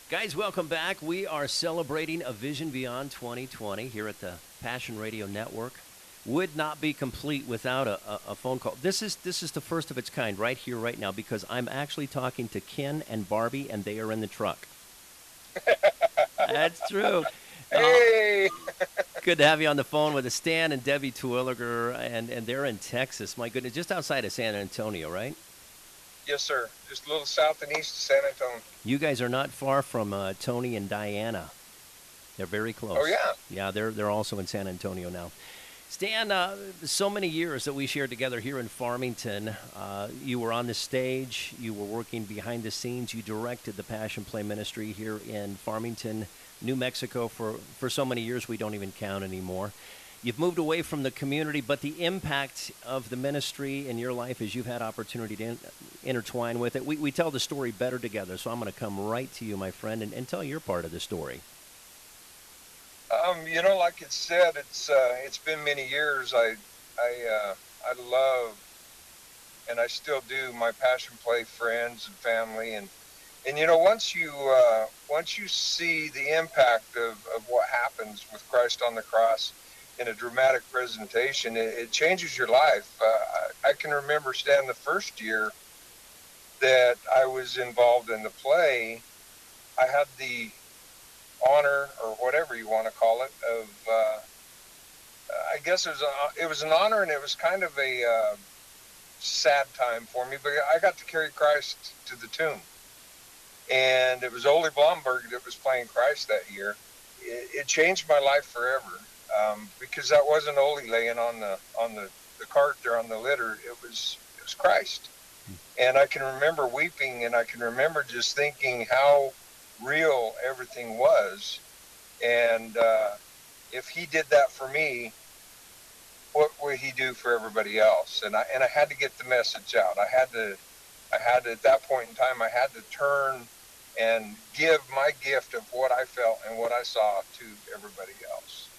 Guys, welcome back. We are celebrating A Vision Beyond 2020 here at the Passion Radio Network. Would not be complete without a phone call. This is the first of its kind right here, right now, because I'm actually talking to Ken and Barbie, and they are in the truck. That's true. Uh, Hey, Good to have you on the phone with Stan and Debbie Terwilliger, and they're in Texas. My goodness, just outside of San Antonio, right? yes, sir. Just a little south and east of San Antonio. You guys are not far from Tony and Diana. They're very Oh close. yeah, Yeah, they're also in San Antonio now. Stan, so many years that we shared together here in Farmington. You were on the stage. You were working behind the scenes. You directed the Passion Play Ministry here in Farmington, New Mexico for so many years we don't even count anymore. You've moved away from the community, but the impact of the ministry in your life as you've had opportunity to intertwine with it, we tell the story better together. So I'm going to come right to you, my friend, and tell your part of the story. like it said, it's been many years. I love and I still do my passion play friends and family and once you see the impact of what happens with Christ on the cross in a dramatic presentation, it changes your life. I can remember, Stan, the first year that I was involved in the play, I had the honor, or whatever you want to call it, of I guess it was an honor, and it was kind of a sad time for me. But I got to carry Christ to the tomb, and it was Ole Blomberg that was playing Christ that year. It changed my life forever, because that wasn't Ole laying on the cart there on the litter. It was Christ, and I can remember weeping, and I can remember just thinking how real everything was. And if he did that for me, what would he do for everybody else? And I had to get the message out. I had to at that point in time, I had to turn and give my gift of what I felt and what I saw to everybody else.